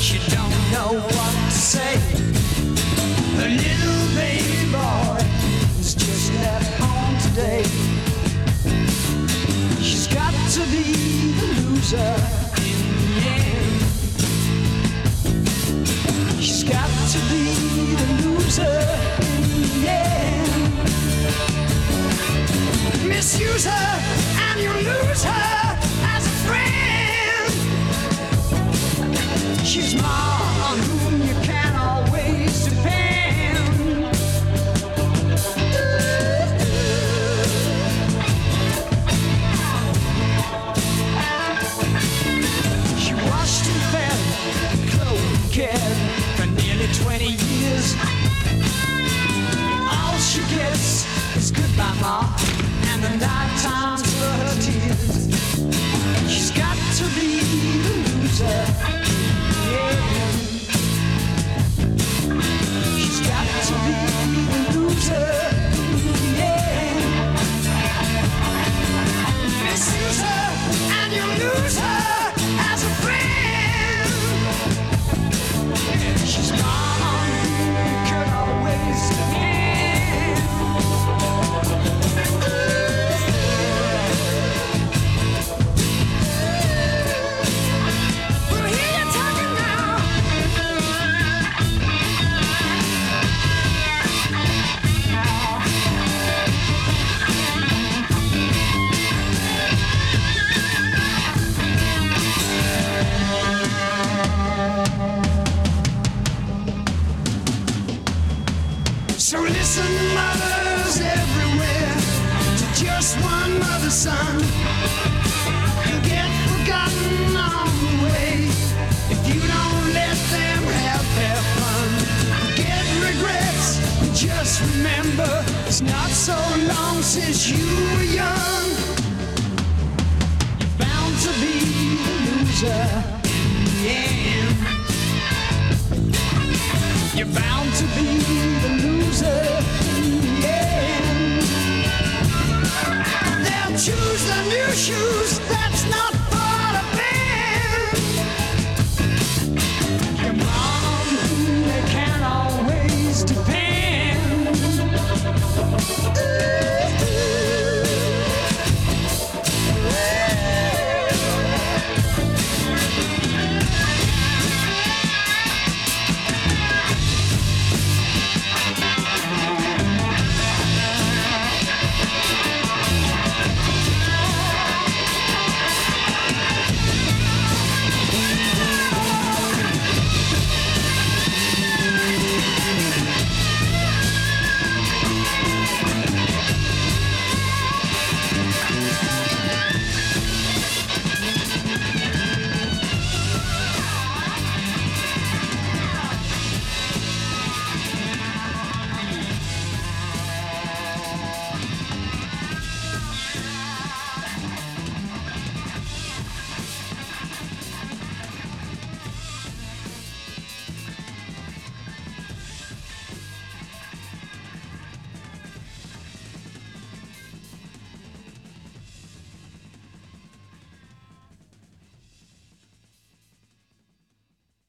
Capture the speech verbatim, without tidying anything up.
She don't know what to say. The little baby boy is just left home today. She's got to be the loser in the end. She's got to be the loser in the end. Misuse her and you lose her as a friend. She's more on whom you can always depend. She washed and fed, clothed and cared for nearly twenty years. All she gets is goodbye, Ma, and the night times for her tears. She's got to be the loser, yeah. She's got to be the loser, yeah. Misuse her and you lose her as a friend. She's gone, you could always depend. Well, here you're talking now. So listen, mothers everywhere, to just one mother's son. You'll get forgotten on the way if you don't let them have their fun. Get regrets, and just remember it's not so long since you were young. You're bound to be the loser in the end. You're bound to be the loser in the end. They'll choose the new shoes